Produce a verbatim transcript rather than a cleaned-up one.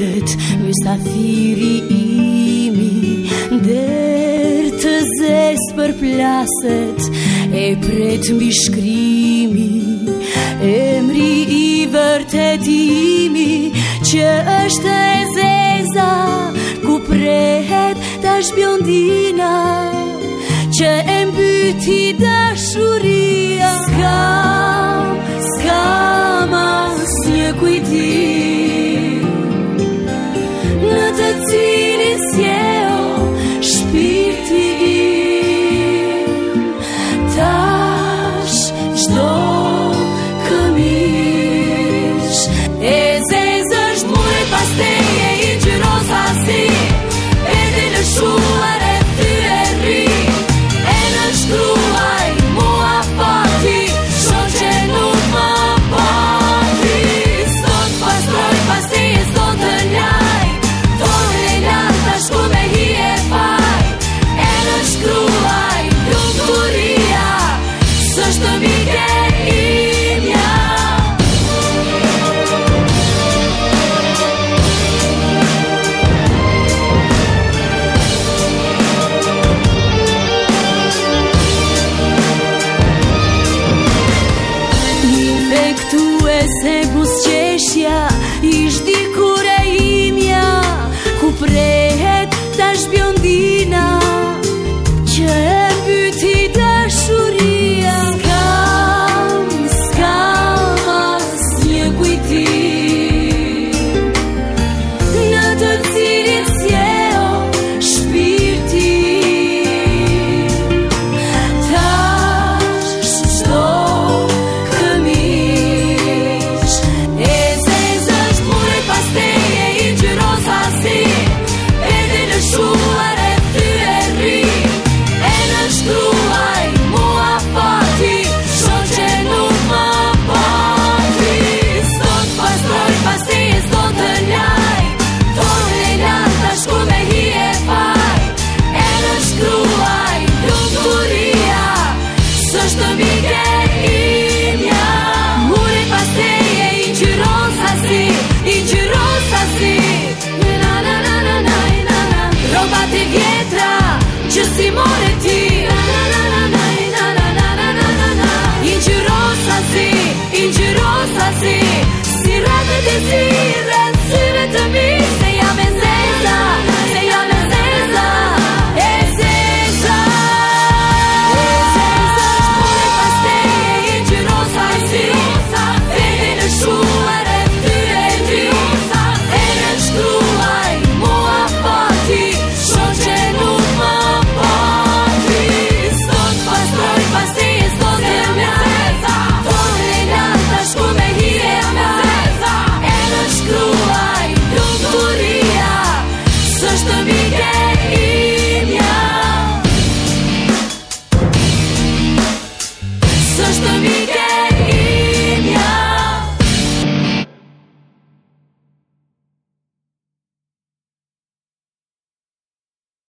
shpirët, mysafiri imi, der të zes për plaset, e pret mbi shkrimi, emri i vërtetimi, që është e zeza, ku prehet tash bjondina, që e mbyti dashuria. S'kam, s'kam asnjë kujtim, në të cilin sjell shpirti im. Tash çdo këmish e zezë është mure pas teje, i gjyrosa si e dhe lëshuar e thyeri, e në shkruaj mua fati, shoh që nuk më pati. S'do t'pastroj pas teje, s'do të laj, thonë e lan tash ku me hi e faj, e në shkruaj lumturia, s'është mike imja. Infektuese buzëqeshja, ish dikur e imja, ku prehet tash bjondina, që e mbyti dashuria. S'kam, s'kam asnjë kujtim, në të cilin sjell shpirti im. Tash çdo këmish e zezë është mure pas teje, i gjyrosa si e dhe lëshuar e thyeri, e në shkruaj mua fati, shoh që nuk më pati. S'do t'pastroj pas teje, s'do të laj, thonë e lan tash ku me hi e faj, e në shkruaj lumturia, s'është mike imja. Mure pas teje, i gjyrosa si, i gjyrosa si, na na na na na na na, robat e vjetra që si more ti, na na na na na na na na na na na, i gjyrosa si, i gjyrosa si, si ratët e zirën, syve të mi, se jam e zeza, se jam e zeza, e zeza. E zeza është mure pas teje, i gjyrosa si, e dhe lëshuar e thyeri, e në shkruaj mua fati, shoh që nuk më pati. S'do t'pastroj pas teje, s'do të laj, thonë e lan tash ku me hi e faj, e në shkruaj lumturia, s'është mike imja. S'është mike